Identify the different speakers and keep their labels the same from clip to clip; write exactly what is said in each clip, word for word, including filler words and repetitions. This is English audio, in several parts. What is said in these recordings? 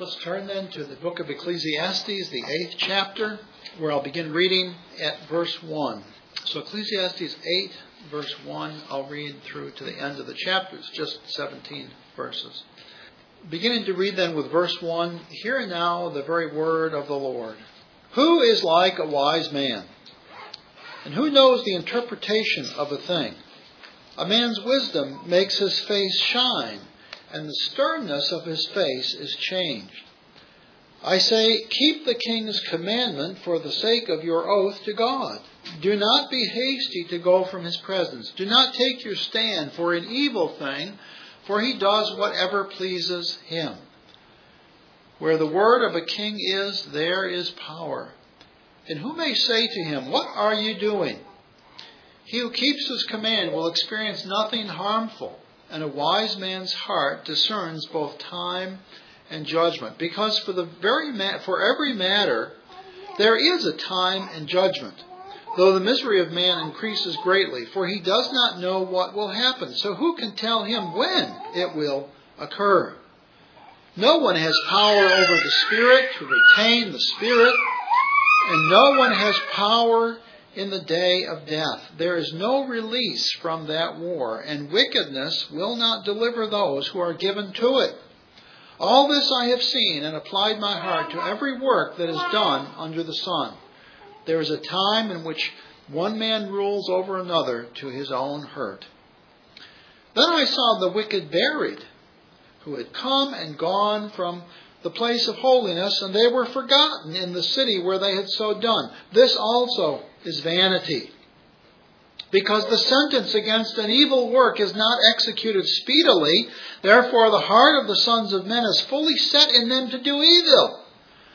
Speaker 1: Let's turn then to the book of Ecclesiastes, the eighth chapter, where I'll begin reading at verse one. So Ecclesiastes eight, verse one, I'll read through to the end of the chapter. It's just seventeen verses. Beginning to read then with verse one, hear now the very word of the Lord. Who is like a wise man? And who knows the interpretation of a thing? A man's wisdom makes his face shine, and the sternness of his face is changed. I say, keep the king's commandment for the sake of your oath to God. Do not be hasty to go from his presence. Do not take your stand for an evil thing, for he does whatever pleases him. Where the word of a king is, there is power. And who may say to him, what are you doing? He who keeps his command will experience nothing harmful, and a wise man's heart discerns both time and judgment. Because for the very ma- for every matter there is a time and judgment, though the misery of man increases greatly, for he does not know what will happen. So who can tell him when it will occur? No one has power over the Spirit to retain the Spirit, and no one has power in the day of death. There is no release from that war, and wickedness will not deliver those who are given to it. All this I have seen and applied my heart to every work that is done under the sun. There is a time in which one man rules over another to his own hurt. Then I saw the wicked buried, who had come and gone from the place of holiness, and they were forgotten in the city where they had so done. This also is vanity, because the sentence against an evil work is not executed speedily. Therefore the heart of the sons of men is fully set in them to do evil.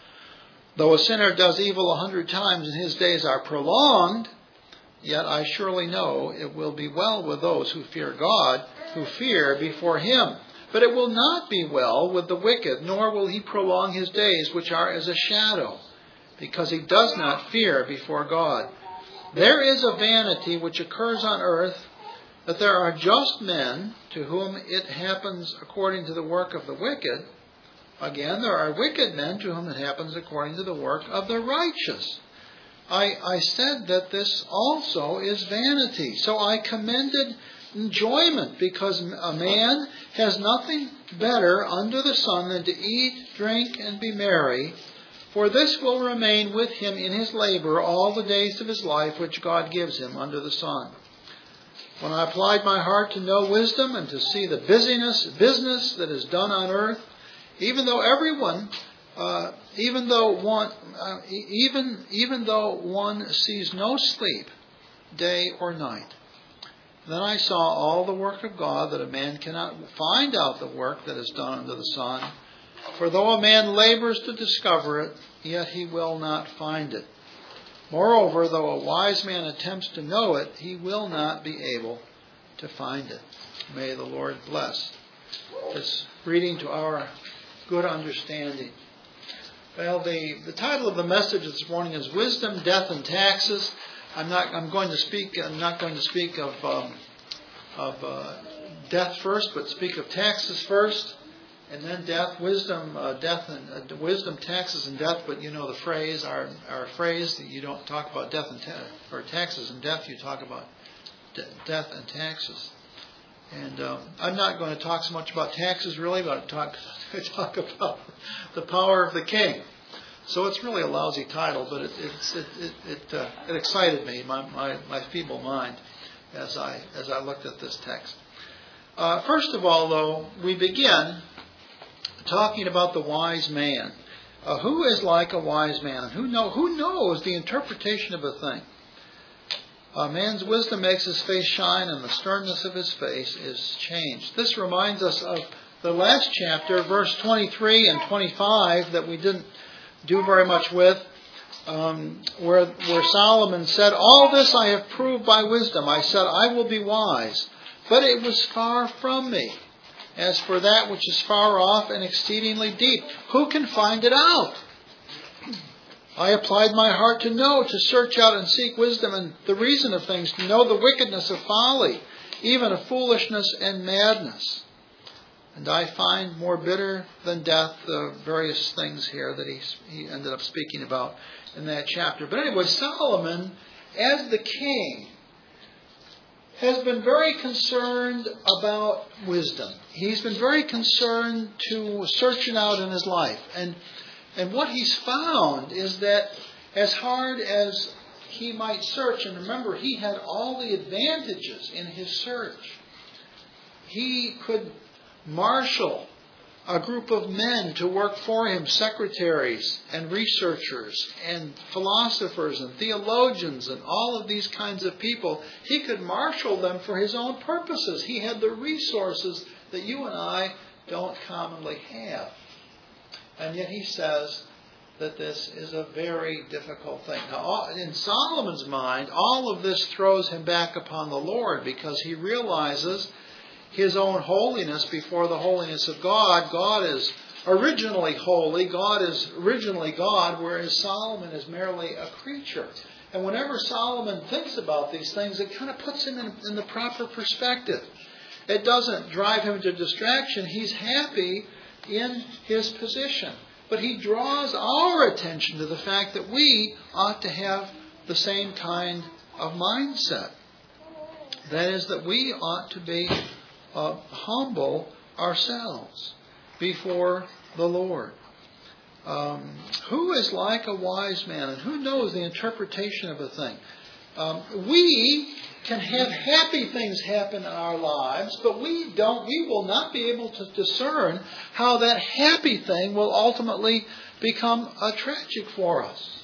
Speaker 1: Though a sinner does evil a hundred times and his days are prolonged, yet I surely know it will be well with those who fear God, who fear before him. But it will not be well with the wicked, nor will he prolong his days, which are as a shadow, because he does not fear before God. There is a vanity which occurs on earth, that there are just men to whom it happens according to the work of the wicked. Again, there are wicked men to whom it happens according to the work of the righteous. I, I said that this also is vanity. So I commended enjoyment, because a man has nothing better under the sun than to eat, drink, and be merry. For this will remain with him in his labor all the days of his life which God gives him under the sun. When I applied my heart to know wisdom and to see the busyness, business that is done on earth, even though everyone, uh, even though one, uh, even even though one sees no sleep, day or night, then I saw all the work of God, that a man cannot find out the work that is done under the sun. For though a man labors to discover it, yet he will not find it. Moreover, though a wise man attempts to know it, he will not be able to find it. May the Lord bless this reading to our good understanding. Well, the, the title of the message this morning is Wisdom, Death, and Taxes. I'm not. I'm going to speak. I'm not going to speak of um, of uh, death first, but speak of taxes first, and then death, wisdom, uh, death, and uh, wisdom, taxes, and death. But you know the phrase, our our phrase that you don't talk about death and ta- or taxes and death. You talk about de- death and taxes. And um, I'm not going to talk so much about taxes, really, but I talk I talk about the power of the king. So it's really a lousy title, but it it's, it it it, uh, it excited me, my, my my feeble mind, as I as I looked at this text. Uh, first of all, though, we begin talking about the wise man. Uh, who is like a wise man, and who know who knows the interpretation of a thing? A man's wisdom makes his face shine, and the sternness of his face is changed. This reminds us of the last chapter, verse twenty-three and twenty-five, that we didn't do very much with, um, where, where Solomon said, all this I have proved by wisdom. I said, I will be wise, but it was far from me. As for that which is far off and exceedingly deep, who can find it out? I applied my heart to know, to search out and seek wisdom and the reason of things, to know the wickedness of folly, even of foolishness and madness. And I find more bitter than death the various things here that he, he ended up speaking about in that chapter. But anyway, Solomon, as the king, has been very concerned about wisdom. He's been very concerned to search it out in his life. And, and what he's found is that as hard as he might search, and remember, he had all the advantages in his search. He could marshal a group of men to work for him, secretaries and researchers and philosophers and theologians and all of these kinds of people. He could marshal them for his own purposes. He had the resources that you and I don't commonly have. And yet he says that this is a very difficult thing. Now, in Solomon's mind, all of this throws him back upon the Lord, because he realizes his own holiness before the holiness of God. God is originally holy. God is originally God, whereas Solomon is merely a creature. And whenever Solomon thinks about these things, it kind of puts him in, in the proper perspective. It doesn't drive him to distraction. He's happy in his position. But he draws our attention to the fact that we ought to have the same kind of mindset. That is, that we ought to be uh, humble ourselves before the Lord. Um, who is like a wise man, and who knows the interpretation of a thing? Um, we can have happy things happen in our lives, but we don't. We will not be able to discern how that happy thing will ultimately become a tragic for us.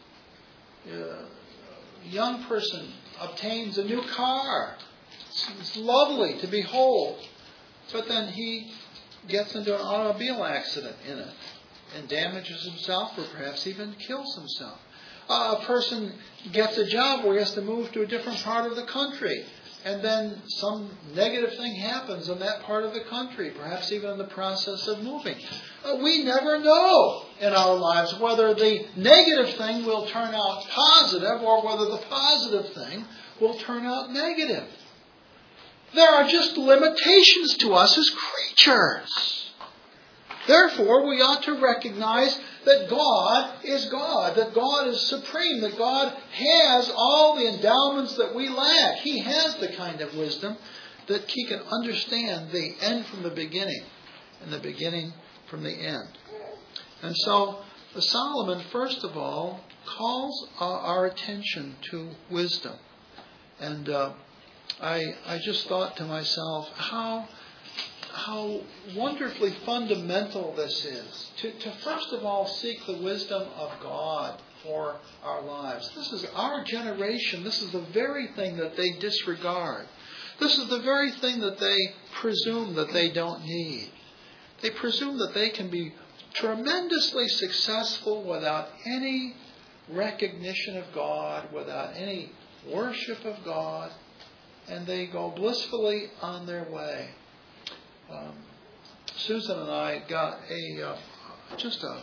Speaker 1: A young person obtains a new car. It's, it's lovely to behold, but then he gets into an automobile accident in it and damages himself, or perhaps even kills himself. Uh, a person gets a job where he has to move to a different part of the country, and then some negative thing happens in that part of the country, perhaps even in the process of moving. Uh, we never know in our lives whether the negative thing will turn out positive or whether the positive thing will turn out negative. There are just limitations to us as creatures. Therefore, we ought to recognize that God is God, that God is supreme, that God has all the endowments that we lack. He has the kind of wisdom that He can understand the end from the beginning and the beginning from the end. And so, Solomon, first of all, calls our attention to wisdom. And uh, I, I just thought to myself, how... How wonderfully fundamental this is. To, to first of all seek the wisdom of God for our lives. This is our generation. This is the very thing that they disregard. This is the very thing that they presume that they don't need. They presume that they can be tremendously successful without any recognition of God, without any worship of God, and they go blissfully on their way. Um, Susan and I got a uh, just a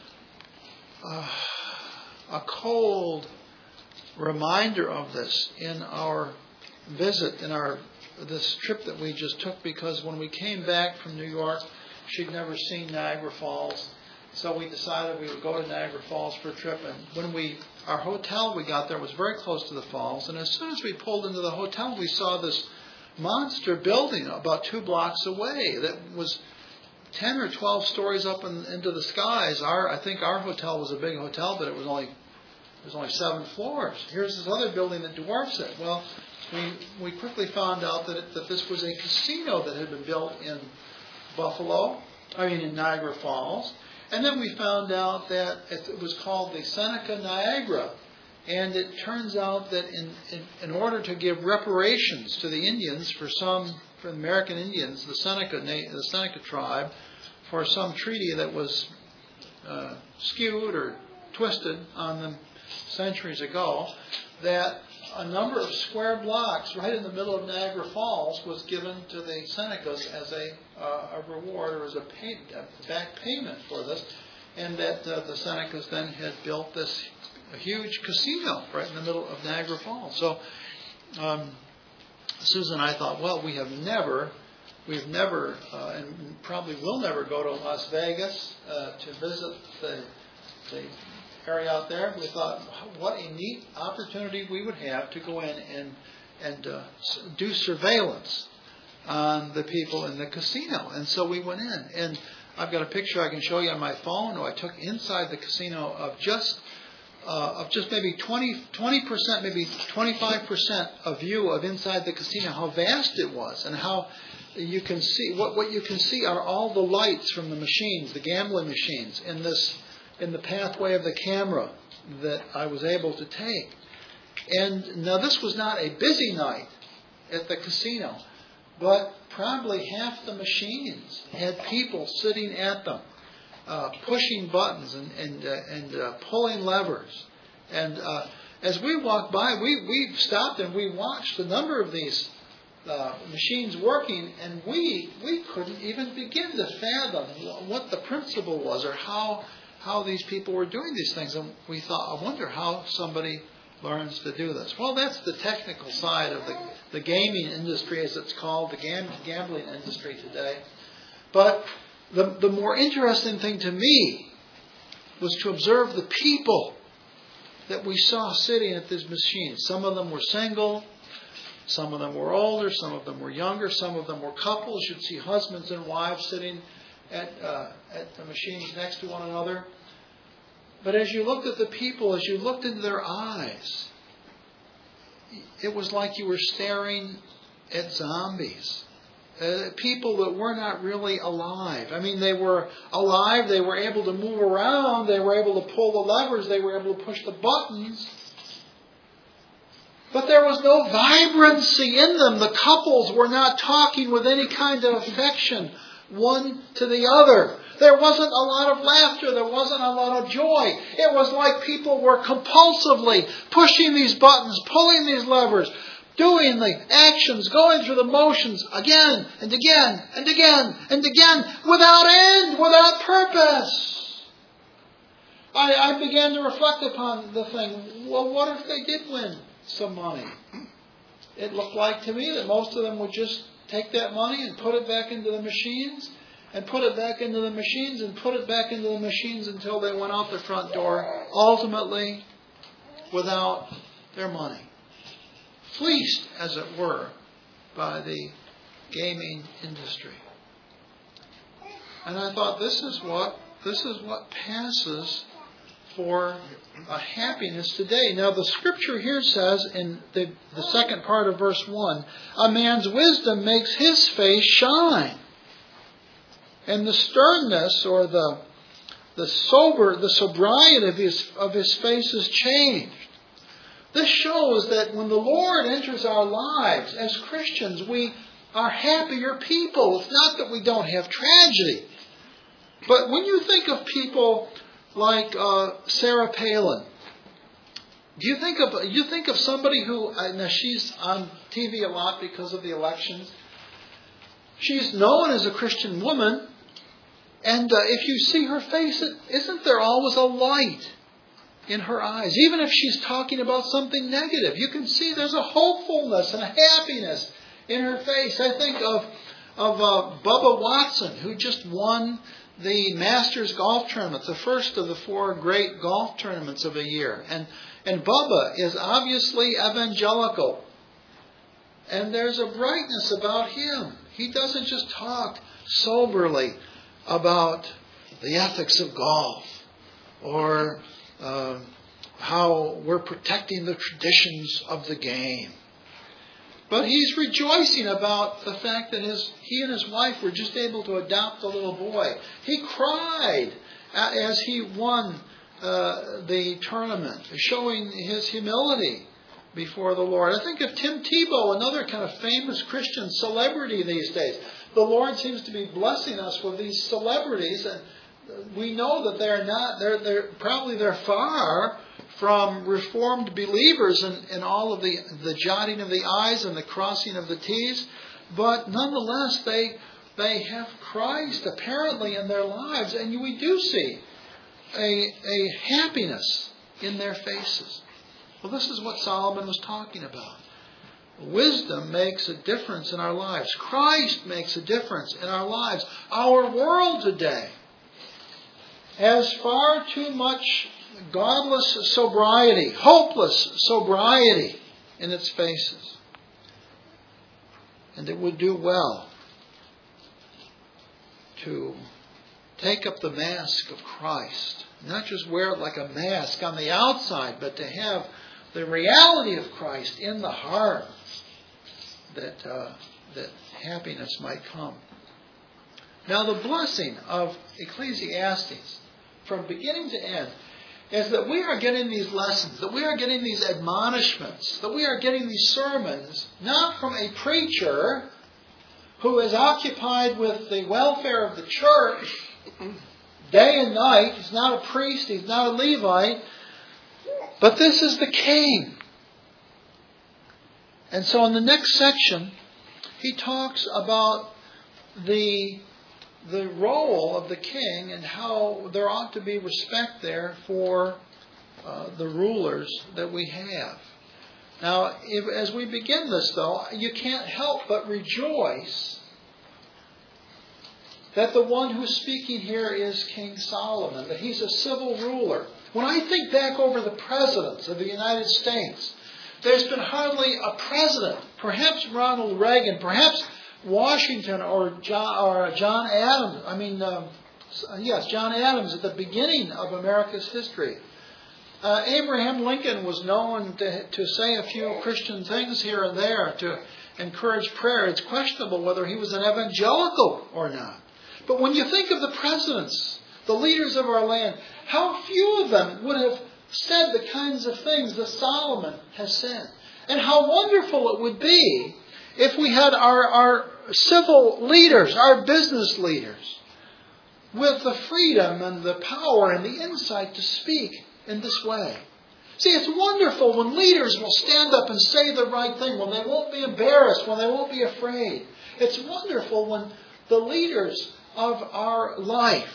Speaker 1: uh, a cold reminder of this in our visit, in our this trip that we just took, because when we came back from New York, she'd never seen Niagara Falls, so we decided we would go to Niagara Falls for a trip. And when we our hotel we got there was very close to the falls, and as soon as we pulled into the hotel, we saw this monster building about two blocks away that was ten or twelve stories up in, into the skies. Our, I think our hotel was a big hotel, but it was only it was only seven floors. Here's this other building that dwarfs it. Well, we we quickly found out that it, that this was a casino that had been built in Buffalo, I mean in Niagara Falls, and then we found out that it was called the Seneca Niagara. And it turns out that in, in, in order to give reparations to the Indians for some, for the American Indians, the Seneca, the Seneca tribe, for some treaty that was uh, skewed or twisted on them centuries ago, that a number of square blocks right in the middle of Niagara Falls was given to the Senecas as a, uh, a reward or as a, pay, a back payment for this, and that uh, the Senecas then had built this a huge casino right in the middle of Niagara Falls. So um, Susan and I thought, well, we have never we've never, uh, and probably will never go to Las Vegas uh, to visit the, the area out there. We thought, what a neat opportunity we would have to go in and, and uh, do surveillance on the people in the casino. And so we went in. And I've got a picture I can show you on my phone. I took inside the casino of just uh, of just maybe twenty percent, maybe twenty-five percent of view of inside the casino, how vast it was, and how you can see, what, what you can see are all the lights from the machines, the gambling machines, in this, in the pathway of the camera that I was able to take. And now this was not a busy night at the casino, but probably half the machines had people sitting at them, uh, pushing buttons and and, uh, and uh, pulling levers. And uh, as we walked by, we, we stopped and we watched the number of these uh, machines working, and we we couldn't even begin to fathom what the principle was or how how these people were doing these things. And we thought, I wonder how somebody learns to do this. Well, that's the technical side of the, the gaming industry, as it's called, the gam- gambling industry today. But the, the more interesting thing to me was to observe the people that we saw sitting at these machines. Some of them were single, some of them were older, some of them were younger, some of them were couples. You'd see husbands and wives sitting at, uh, at the machines next to one another. But as you looked at the people, as you looked into their eyes, it was like you were staring at zombies. Uh, people that were not really alive. I mean, they were alive, they were able to move around, they were able to pull the levers, they were able to push the buttons. But there was no vibrancy in them. The couples were not talking with any kind of affection, one to the other. There wasn't a lot of laughter. There wasn't a lot of joy. It was like people were compulsively pushing these buttons, pulling these levers, doing the actions, going through the motions again and again and again and again without end, without purpose. I, I began to reflect upon the thing. Well, what if they did win some money? It looked like to me that most of them would just take that money and put it back into the machines and put it back into the machines and put it back into the machines until they went out the front door, ultimately without their money. Fleeced, as it were, by the gaming industry. And I thought, this is what this is what passes for a happiness today. Now, the scripture here says in the, the second part of verse one, a man's wisdom makes his face shine. And the sternness or the the sober, the sobriety of his of his face is changed. This shows that when the Lord enters our lives as Christians, we are happier people. It's not that we don't have tragedy. But when you think of people like uh, Sarah Palin, do you think of you think of somebody who uh, now she's on T V a lot because of the elections. She's known as a Christian woman, and uh, if you see her face, it, isn't there always a light in her eyes? Even if she's talking about something negative, you can see there's a hopefulness and a happiness in her face. I think of of uh, Bubba Watson, who just won the Masters golf tournament, the first of the four great golf tournaments of a year. And and Bubba is obviously evangelical. And there's a brightness about him. He doesn't just talk soberly about the ethics of golf or uh, how we're protecting the traditions of the game. But he's rejoicing about the fact that his he and his wife were just able to adopt a little boy. He cried as he won uh, the tournament, showing his humility before the Lord. I think of Tim Tebow, another kind of famous Christian celebrity these days. The Lord seems to be blessing us with these celebrities, and we know that they're not, they're, they're probably they're far from reformed believers in, in all of the, the jotting of the I's and the crossing of the T's, but nonetheless they they have Christ apparently in their lives, and we do see a, a happiness in their faces. Well, this is what Solomon was talking about. wisdom makes a difference in our lives. Christ makes a difference in our lives. Our world today has far too much godless sobriety, hopeless sobriety in its faces. And it would do well to take up the mask of Christ. Not just wear it like a mask on the outside, but to have the reality of Christ in the heart, that uh, that happiness might come. Now, the blessing of Ecclesiastes, from beginning to end, is that we are getting these lessons, that we are getting these admonishments, that we are getting these sermons, not from a preacher who is occupied with the welfare of the church day and night. He's not a priest, he's not a Levite, but this is the king. And so in the next section, he talks about the the role of the king and how there ought to be respect there for uh, the rulers that we have. Now, if, as we begin this, though, you can't help but rejoice that the one who's speaking here is King Solomon, that he's a civil ruler. When I think back over the presidents of the United States, there's been hardly a president, perhaps Ronald Reagan, perhaps Washington or John, or John Adams. I mean, um, yes, John Adams at the beginning of America's history. Uh, Abraham Lincoln was known to, to say a few Christian things here and there to encourage prayer. It's questionable whether he was an evangelical or not. But when you think of the presidents, the leaders of our land, how few of them would have said the kinds of things that Solomon has said. And how wonderful it would be if we had our, our civil leaders, our business leaders, with the freedom and the power and the insight to speak in this way. See, it's wonderful when leaders will stand up and say the right thing, when they won't be embarrassed, when they won't be afraid. It's wonderful when the leaders of our life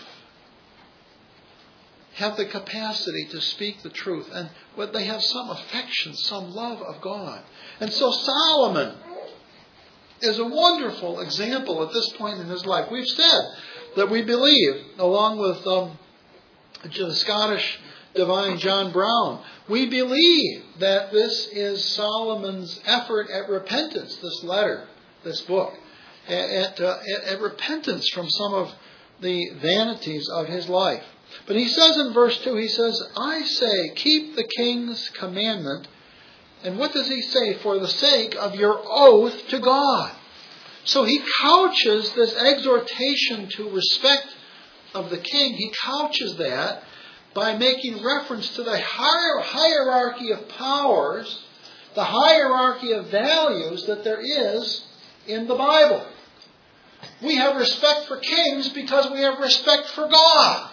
Speaker 1: have the capacity to speak the truth, and when they have some affection, some love of God. And so Solomon is a wonderful example at this point in his life. We've said that we believe, along with um, the Scottish divine John Brown, we believe that this is Solomon's effort at repentance, this letter, this book, at, uh, at, at repentance from some of the vanities of his life. But he says in verse two, he says, I say, keep the king's commandment. And what does he say? For the sake of your oath to God. So he couches this exhortation to respect of the king, he couches that by making reference to the hier- hierarchy of powers, the hierarchy of values that there is in the Bible. We have respect for kings because we have respect for God.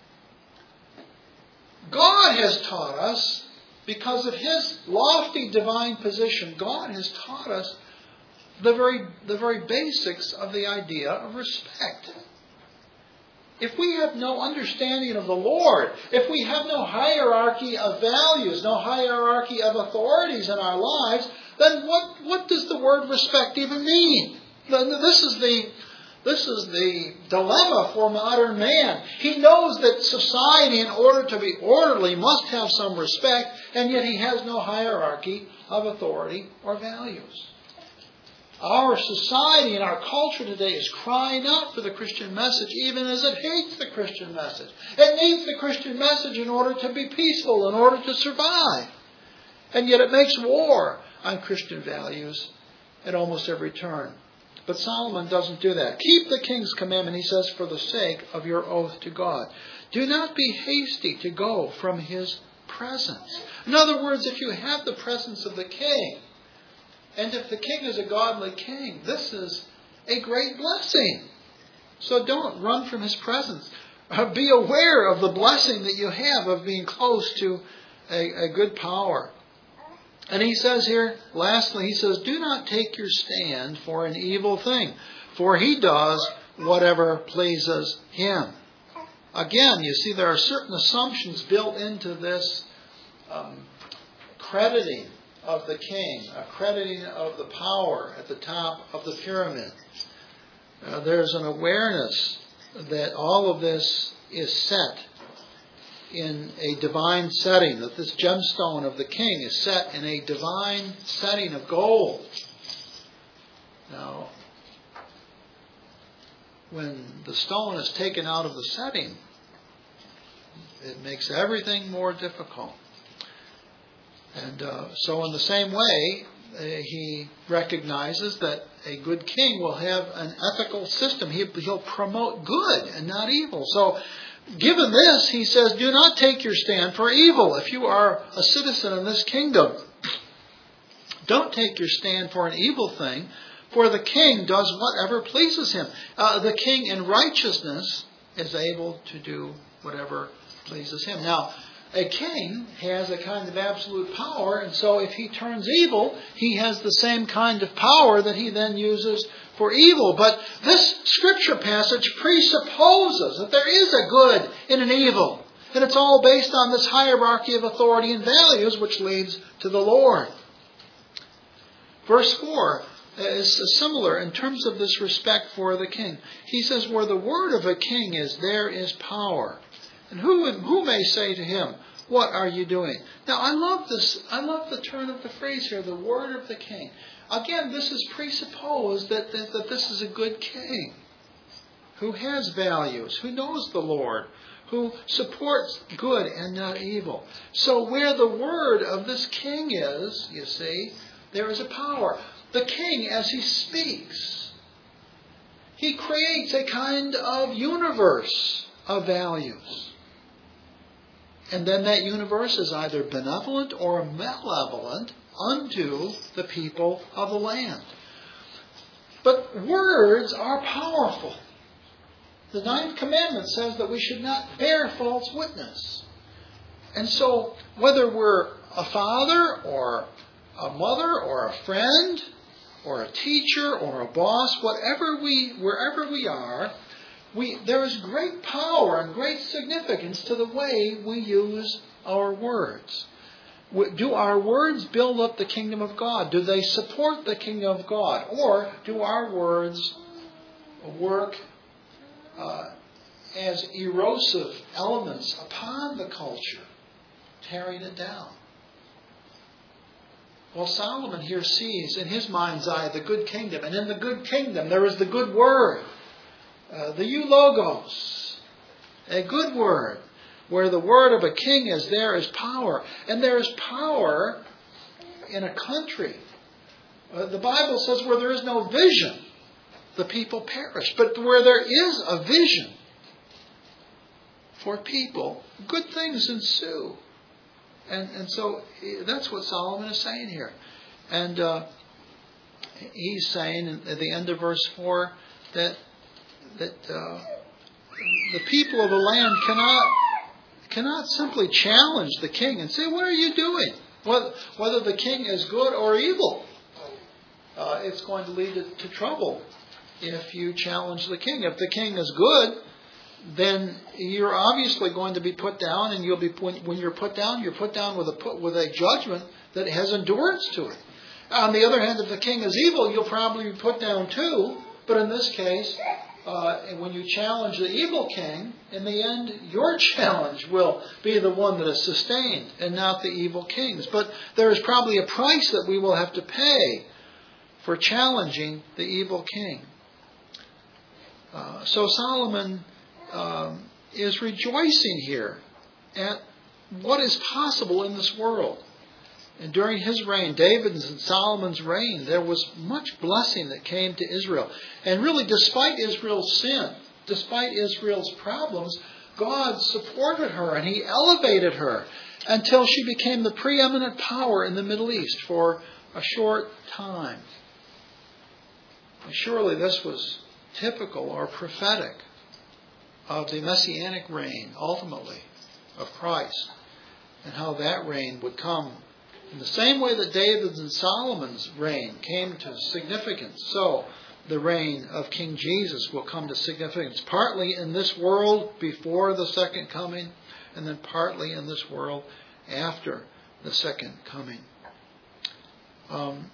Speaker 1: God has taught us, because of His lofty divine position, God has taught us the very, the very basics of the idea of respect. If we have no understanding of the Lord, if we have no hierarchy of values, no hierarchy of authorities in our lives, then what, what does the word respect even mean? This is the This is the dilemma for modern man. He knows that society, in order to be orderly, must have some respect, and yet he has no hierarchy of authority or values. Our society and our culture today is crying out for the Christian message, even as it hates the Christian message. It needs the Christian message in order to be peaceful, in order to survive. And yet it makes war on Christian values at almost every turn. But Solomon doesn't do that. Keep the king's commandment, he says, for the sake of your oath to God. Do not be hasty to go from his presence. In other words, if you have the presence of the king, and if the king is a godly king, this is a great blessing. So don't run from his presence. Be aware of the blessing that you have of being close to a, a good power. And he says here, lastly, he says, do not take your stand for an evil thing, for he does whatever pleases him. Again, you see, there are certain assumptions built into this um, crediting of the king, a crediting of the power at the top of the pyramid. Uh, there's an awareness that all of this is set in a divine setting, that this gemstone of the king is set in a divine setting of gold. Now, when the stone is taken out of the setting, it makes everything more difficult. And uh, so in the same way, uh, he recognizes that a good king will have an ethical system. He, he'll promote good and not evil. So given this, he says, do not take your stand for evil. If you are a citizen in this kingdom, don't take your stand for an evil thing, for the king does whatever pleases him. Uh, the king in righteousness is able to do whatever pleases him. Now, a king has a kind of absolute power, and so if he turns evil, he has the same kind of power that he then uses for evil. But this scripture passage presupposes that there is a good and an evil, and it's all based on this hierarchy of authority and values, which leads to the Lord. Verse four is similar in terms of this respect for the king. He says, where the word of a king is, there is power. And who who may say to him, what are you doing? Now, I love this. I love the turn of the phrase here, the word of the king. Again, this is presupposed that, that, that this is a good king who has values, who knows the Lord, who supports good and not evil. So where the word of this king is, you see, there is a power. The king, as he speaks, he creates a kind of universe of values. And then that universe is either benevolent or malevolent unto the people of the land. But words are powerful. The ninth commandment says that we should not bear false witness. And so whether we're a father or a mother or a friend or a teacher or a boss, whatever we, wherever we are, We, there is great power and great significance to the way we use our words. Do our words build up the kingdom of God? Do they support the kingdom of God? Or do our words work uh, as erosive elements upon the culture, tearing it down? Well, Solomon here sees in his mind's eye the good kingdom. And in the good kingdom there is the good word. Uh, the eulogos, a good word. Where the word of a king is, there is power. And there is power in a country. Uh, the Bible says where there is no vision, the people perish. But where there is a vision for people, good things ensue. And, and so that's what Solomon is saying here. And uh, he's saying at the end of verse four that that uh, the people of the land cannot cannot simply challenge the king and say, what are you doing? Whether, whether the king is good or evil, uh, it's going to lead to, to trouble if you challenge the king. If the king is good, then you're obviously going to be put down, and you'll be when, when you're put down, you're put down with a with a judgment that has endurance to it. On the other hand, if the king is evil, you'll probably be put down too. But in this case, Uh, when you challenge the evil king, in the end, your challenge will be the one that is sustained and not the evil king's. But there is probably a price that we will have to pay for challenging the evil king. Uh, so Solomon um, is rejoicing here at what is possible in this world. And during his reign, David's and Solomon's reign, there was much blessing that came to Israel. And really, despite Israel's sin, despite Israel's problems, God supported her and he elevated her until she became the preeminent power in the Middle East for a short time. And surely this was typical or prophetic of the messianic reign, ultimately, of Christ, and how that reign would come. In the same way that David's and Solomon's reign came to significance, so the reign of King Jesus will come to significance, partly in this world before the second coming, and then partly in this world after the second coming. Um,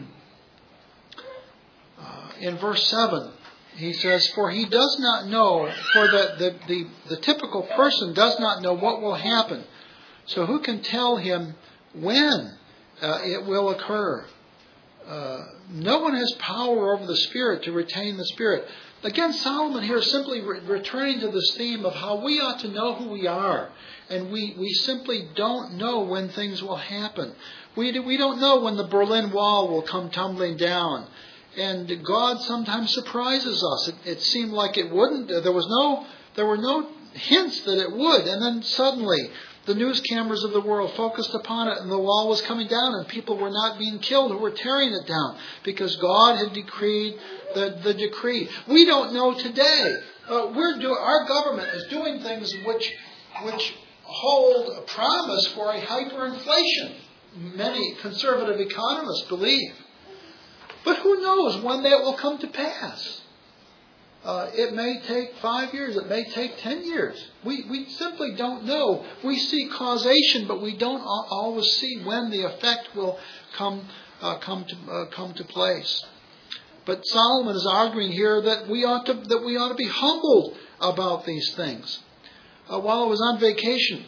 Speaker 1: uh, in verse seven, he says, "For he does not know, for the, the, the, the typical person does not know what will happen. So who can tell him when uh, it will occur? Uh, no one has power over the Spirit to retain the Spirit." Again, Solomon here is simply re- returning to this theme of how we ought to know who we are. And we, we simply don't know when things will happen. We, do, we don't know when the Berlin Wall will come tumbling down. And God sometimes surprises us. It, it seemed like it wouldn't. There was no, there were no hints that it would. And then suddenly the news cameras of the world focused upon it, and the wall was coming down, and people were not being killed who were tearing it down because God had decreed the, the decree. We don't know today. Uh, we're do, our government is doing things which which hold a promise for a hyperinflation. Many conservative economists believe. But who knows when that will come to pass? Uh, it may take five years. It may take ten years. We we simply don't know. We see causation, but we don't always see when the effect will come uh, come to uh, come to place. But Solomon is arguing here that we ought to that we ought to be humbled about these things. Uh, while I was on vacation,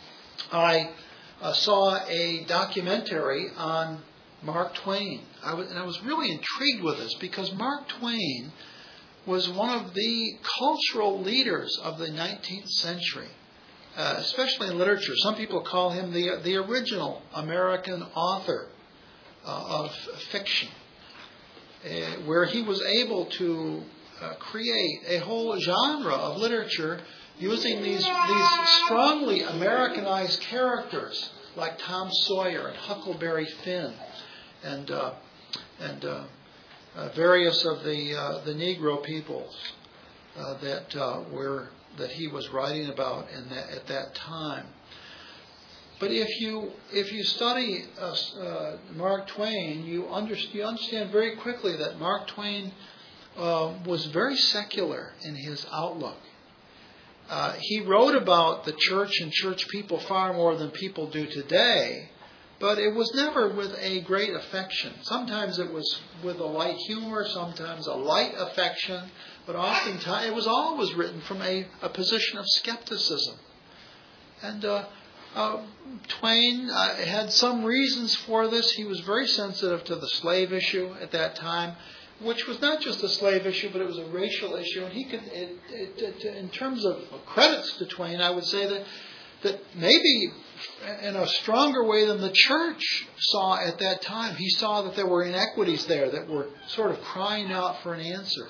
Speaker 1: I uh, saw a documentary on Mark Twain. I was, and I was really intrigued with this because Mark Twain was one of the cultural leaders of the nineteenth century, uh, especially in literature. Some people call him the the original American author uh, of fiction, uh, where he was able to uh, create a whole genre of literature using these these strongly Americanized characters like Tom Sawyer and Huckleberry Finn and uh, and uh, Uh, various of the uh, the Negro peoples uh, that uh, were that he was writing about in that, at that time. But if you if you study uh, uh, Mark Twain, you, under, you understand very quickly that Mark Twain uh, was very secular in his outlook. Uh, he wrote about the church and church people far more than people do today. But it was never with a great affection. Sometimes it was with a light humor, sometimes a light affection, but oftentimes it was always written from a, a position of skepticism. And uh, uh, Twain uh, had some reasons for this. He was very sensitive to the slave issue at that time, which was not just a slave issue, but it was a racial issue. And he could, it, it, it, in terms of credits to Twain, I would say that that maybe in a stronger way than the church saw at that time. He saw that there were inequities there that were sort of crying out for an answer.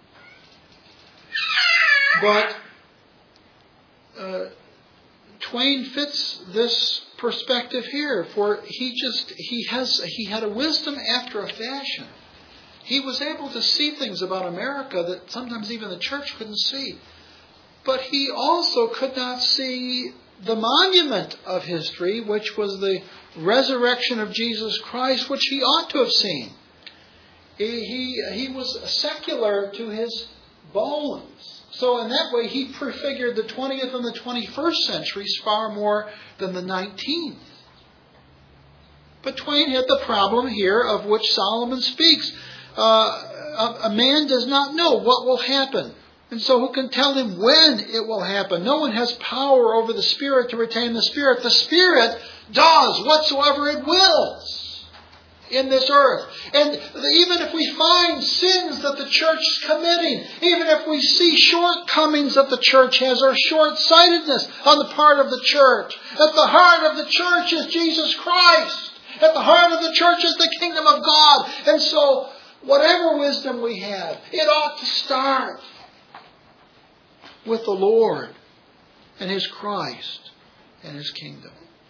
Speaker 1: But uh, Twain fits this perspective here, for he just he has he had a wisdom after a fashion. He was able to see things about America that sometimes even the church couldn't see. But he also could not see the monument of history, which was the resurrection of Jesus Christ, which he ought to have seen. He, he, he was secular to his bones. So in that way, he prefigured the twentieth and the twenty-first centuries far more than the nineteenth. But Twain had the problem here of which Solomon speaks. Uh, a, a man does not know what will happen. And so who can tell him when it will happen? No one has power over the Spirit to retain the Spirit. The Spirit does whatsoever it wills in this earth. And even if we find sins that the church is committing, even if we see shortcomings that the church has or short-sightedness on the part of the church, at the heart of the church is Jesus Christ. At the heart of the church is the kingdom of God. And so whatever wisdom we have, it ought to start with the Lord and His Christ and His kingdom.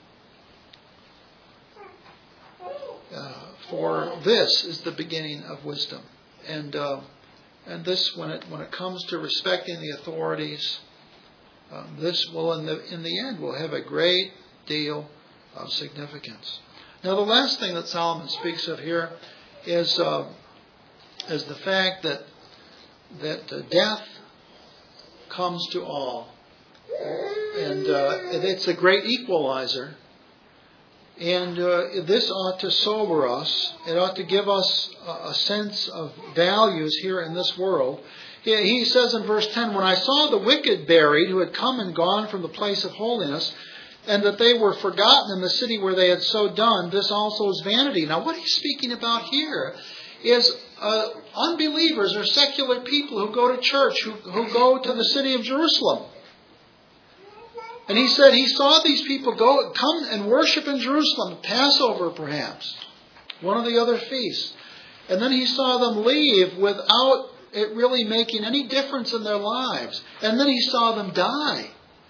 Speaker 1: Uh, for this is the beginning of wisdom, and uh, and this, when it when it comes to respecting the authorities, um, this will in the in the end will have a great deal of significance. Now, the last thing that Solomon speaks of here is uh, is the fact that that uh, death comes to all, and uh, it's a great equalizer. And uh, this ought to sober us. It ought to give us a, a sense of values here in this world. He, he says in verse ten, when I saw the wicked buried, who had come and gone from the place of holiness, and that they were forgotten in the city where they had so done, this also is vanity. Now what he's speaking about here is uh, unbelievers or secular people who go to church, who, who go to the city of Jerusalem. And he said he saw these people go come and worship in Jerusalem, Passover perhaps, one of the other feasts. And then he saw them leave without it really making any difference in their lives. And then he saw them die.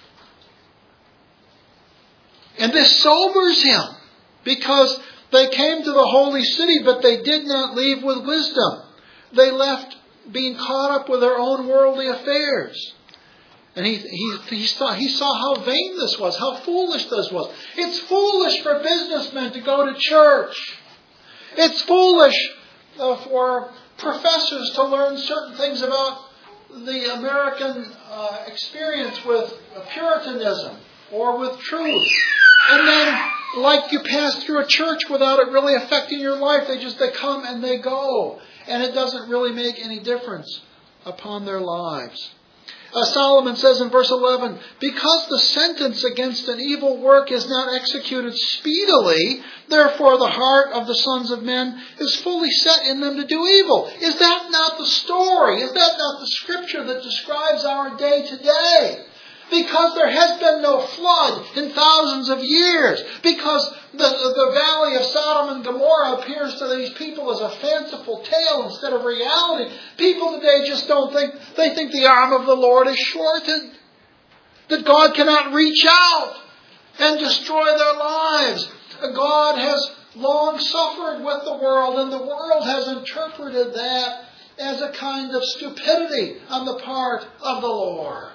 Speaker 1: And this sobers him, because they came to the holy city, but they did not leave with wisdom. They left being caught up with their own worldly affairs. And he, he, he, saw, he saw how vain this was, how foolish this was. It's foolish for businessmen to go to church. It's foolish uh, for professors to learn certain things about the American uh, experience with Puritanism or with truth. And then, like you pass through a church without it really affecting your life, they just they come and they go. And it doesn't really make any difference upon their lives. Uh, Solomon says in verse eleven, because the sentence against an evil work is not executed speedily, therefore the heart of the sons of men is fully set in them to do evil. Is that not the story? Is that not the scripture that describes our day today? Because there has been no flood in thousands of years. Because the, the valley of Sodom and Gomorrah appears to these people as a fanciful tale instead of reality. People today just don't think, they think the arm of the Lord is shortened. That God cannot reach out and destroy their lives. God has long suffered with the world, and the world has interpreted that as a kind of stupidity on the part of the Lord.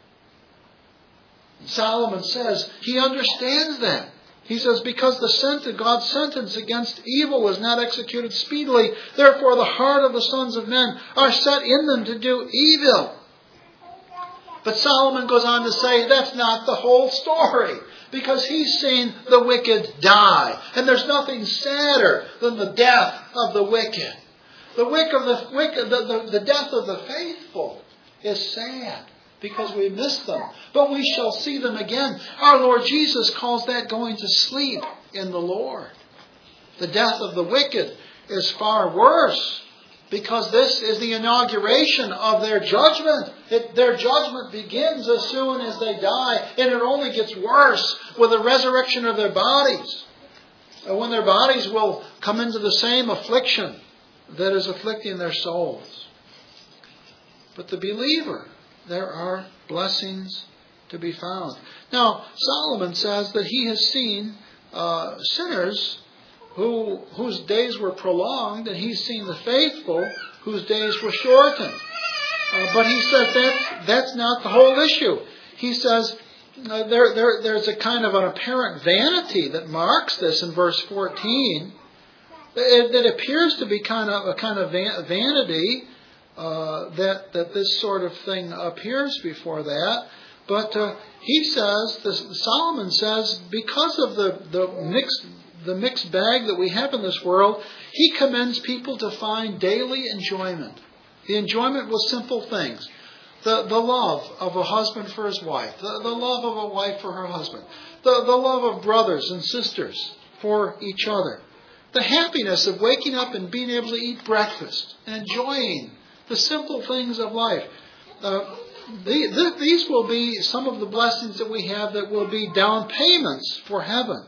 Speaker 1: Solomon says he understands that. He says, because the sentence, God's sentence against evil was not executed speedily, therefore the heart of the sons of men are set in them to do evil. But Solomon goes on to say that's not the whole story, because he's seen the wicked die. And there's nothing sadder than the death of the wicked. The, wick of the, wicked, the, the, the death of the faithful is sad, because we miss them. But we shall see them again. Our Lord Jesus calls that going to sleep in the Lord. The death of the wicked is far worse, because this is the inauguration of their judgment. It, their judgment begins as soon as they die, and it only gets worse with the resurrection of their bodies, when their bodies will come into the same affliction that is afflicting their souls. But the believer, there are blessings to be found. Now, Solomon says that he has seen uh, sinners who whose days were prolonged, and he's seen the faithful whose days were shortened. Uh, but he says that that's not the whole issue. He says uh, there, there there's a kind of an apparent vanity that marks this in verse fourteen. It, it appears to be kind of a kind of van, vanity. Uh, that that this sort of thing appears before that, but uh, he says, this, Solomon says, because of the the mixed the mixed bag that we have in this world, he commends people to find daily enjoyment. The enjoyment with simple things, the the love of a husband for his wife, the, the love of a wife for her husband, the the love of brothers and sisters for each other, the happiness of waking up and being able to eat breakfast and enjoying the simple things of life. Uh, the, the, these will be some of the blessings that we have that will be down payments for heaven.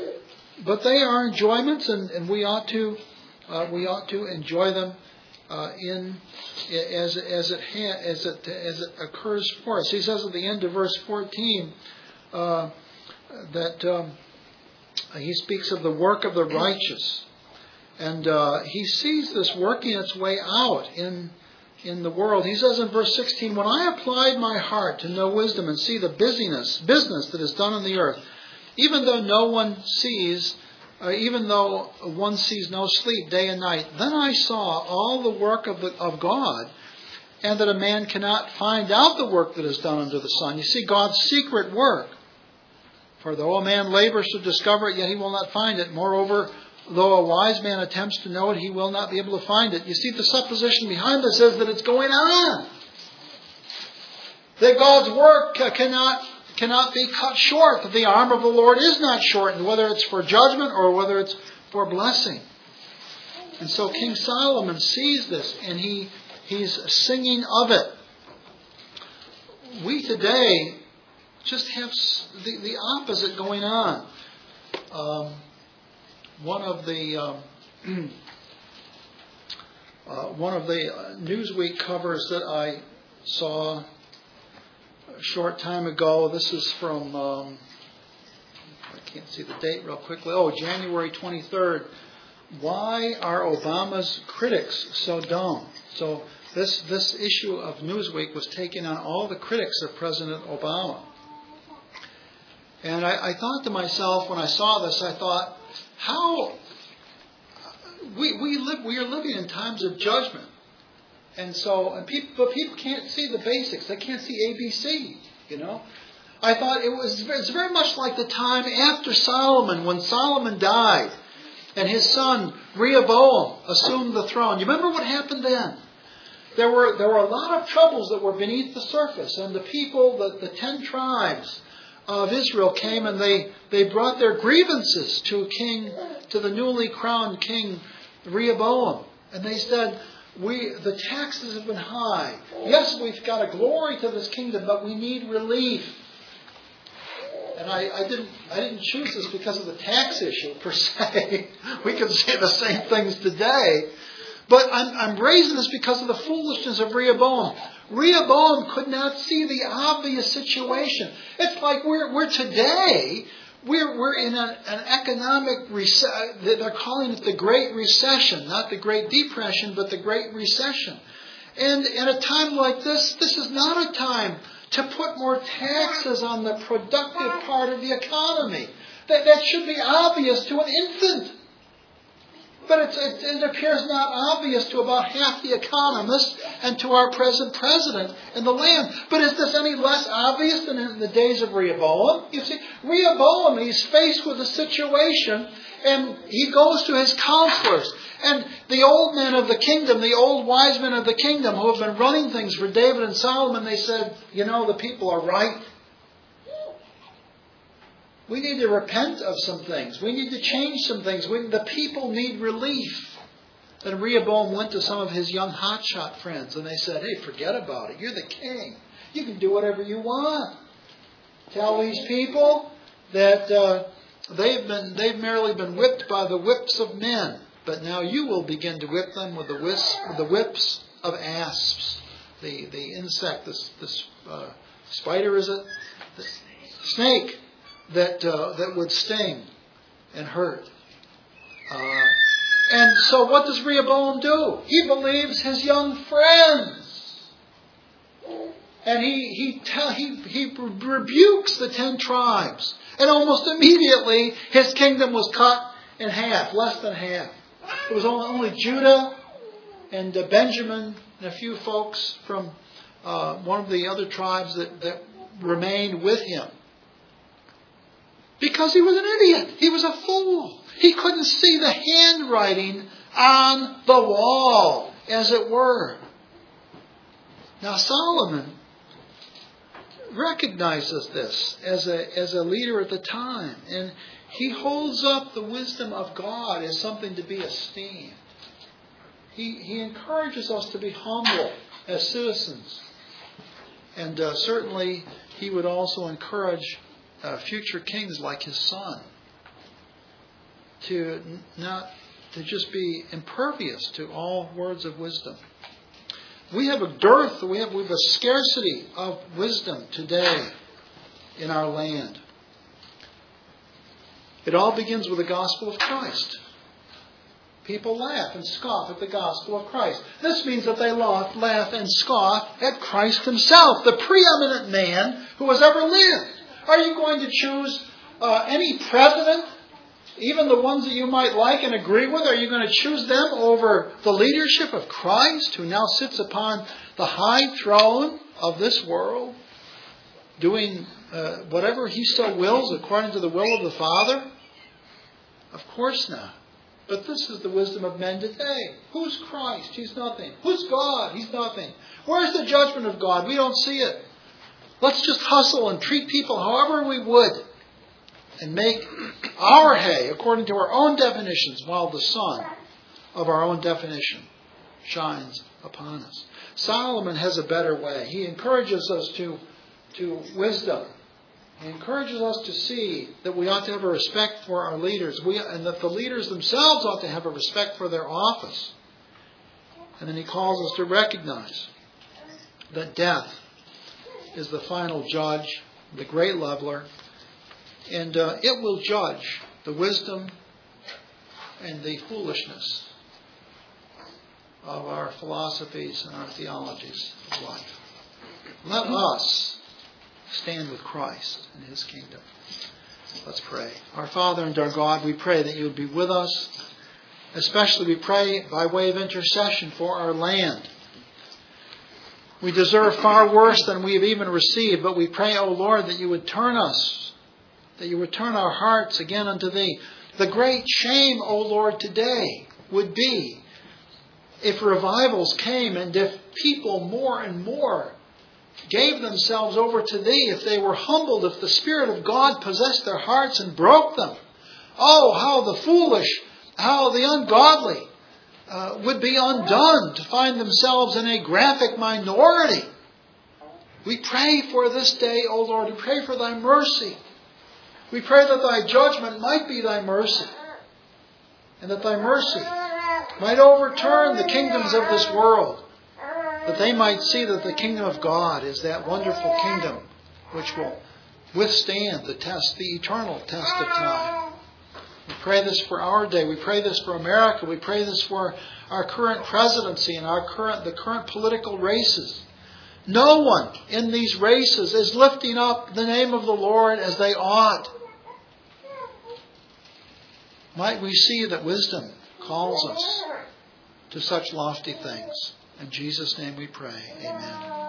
Speaker 1: But they are enjoyments, and, and we ought to uh, we ought to enjoy them uh, in as as it ha- as it as it occurs for us. He says at the end of verse fourteen uh, that um, he speaks of the work of the righteous, and uh, he sees this working its way out in. in the world. He says in verse sixteen, when I applied my heart to know wisdom and see the busyness, business that is done on the earth, even though no one sees, uh, even though one sees no sleep day and night, then I saw all the work of, the, of God, and that a man cannot find out the work that is done under the sun. You see God's secret work. For though a man labors to discover it, yet he will not find it. Moreover, though a wise man attempts to know it, he will not be able to find it. You see, the supposition behind this is that it's going on. That God's work cannot, cannot be cut short. That the arm of the Lord is not shortened, whether it's for judgment or whether it's for blessing. And so King Solomon sees this and he he's singing of it. We today just have the, the opposite going on. Um, one of the um, uh, one of the Newsweek covers that I saw a short time ago. This is from um, I can't see the date real quickly. Oh, January twenty-third. Why are Obama's critics so dumb? So this this issue of Newsweek was taking on all the critics of President Obama. And I, I thought to myself when I saw this, I thought, how we we live we are living in times of judgment, and so and people but people can't see the basics. They can't see A B C. You know, I thought it was it's very much like the time after Solomon, when Solomon died, and his son Rehoboam assumed the throne. You remember what happened then? There were there were a lot of troubles that were beneath the surface, and the people, the, the ten tribes of Israel came and they, they brought their grievances to King to the newly crowned King Rehoboam. And they said, We the taxes have been high. Yes, we've got a glory to this kingdom, but we need relief. And I, I didn't I didn't choose this because of the tax issue per se. We can say the same things today. But I'm, I'm raising this because of the foolishness of Rehoboam. Rehoboam could not see the obvious situation. It's like we're we're today, we're we're in an, an economic recession. They're calling it the Great Recession, not the Great Depression, but the Great Recession. And in a time like this, this is not a time to put more taxes on the productive part of the economy. That that should be obvious to an infant. But it's, it, it appears not obvious to about half the economists and to our present president in the land. But is this any less obvious than in the days of Rehoboam? You see, Rehoboam, he's faced with a situation and he goes to his counselors. And the old men of the kingdom, the old wise men of the kingdom who have been running things for David and Solomon, they said, you know, the people are right. We need to repent of some things. We need to change some things. We, the people need relief. Then Rehoboam went to some of his young hotshot friends and they said, hey, forget about it. You're the king. You can do whatever you want. Tell these people that uh, they've been they've merely been whipped by the whips of men. But now you will begin to whip them with the, whips, with the whips of asps. The, the insect, this, this uh, spider, is it? The snake. That uh, that would sting and hurt. Uh, and so what does Rehoboam do? He believes his young friends. And he he tell, he he rebukes the ten tribes. And almost immediately his kingdom was cut in half, less than half. It was only, only Judah and uh, Benjamin and a few folks from uh, one of the other tribes that, that remained with him. Because he was an idiot. He was a fool. He couldn't see the handwriting on the wall, as it were. Now Solomon recognizes this as a, as a leader at the time. And he holds up the wisdom of God as something to be esteemed. He, he encourages us to be humble as citizens. And uh, certainly he would also encourage Uh, future kings like his son to n- not to just be impervious to all words of wisdom. We have a dearth, we have we have a scarcity of wisdom today in our land. It all begins with the gospel of Christ. People laugh and scoff at the gospel of Christ. This means that they laugh, laugh and scoff at Christ himself, the preeminent man who has ever lived. Are you going to choose uh, any president, even the ones that you might like and agree with? Are you going to choose them over the leadership of Christ, who now sits upon the high throne of this world? doing uh, whatever He so wills according to the will of the Father? Of course not. But this is the wisdom of men today. Who's Christ? He's nothing. Who's God? He's nothing. Where's the judgment of God? We don't see it. Let's just hustle and treat people however we would and make our hay according to our own definitions while the sun of our own definition shines upon us. Solomon has a better way. He encourages us to, to wisdom. He encourages us to see that we ought to have a respect for our leaders, we, and that the leaders themselves ought to have a respect for their office. And then he calls us to recognize that death is the final judge, the great leveler, and uh, it will judge the wisdom and the foolishness of our philosophies and our theologies of life. Let us stand with Christ in His kingdom. Let's pray. Our Father and our God, we pray that You would be with us. Especially we pray by way of intercession for our land. We deserve far worse than we have even received, but we pray, O Lord, that You would turn us, that You would turn our hearts again unto Thee. The great shame, O Lord, today would be if revivals came and if people more and more gave themselves over to Thee, if they were humbled, if the Spirit of God possessed their hearts and broke them. Oh, how the foolish, how the ungodly uh, would be undone to find themselves in a graphic minority. We pray for this day, O Lord. We pray for Thy mercy. We pray that Thy judgment might be Thy mercy, and that Thy mercy might overturn the kingdoms of this world, that they might see that the kingdom of God is that wonderful kingdom which will withstand the test, the eternal test of time. We pray this for our day. We pray this for America. We pray this for our current presidency and our current the current political races. No one in these races is lifting up the name of the Lord as they ought. Might we see that wisdom calls us to such lofty things. In Jesus' name we pray. Amen.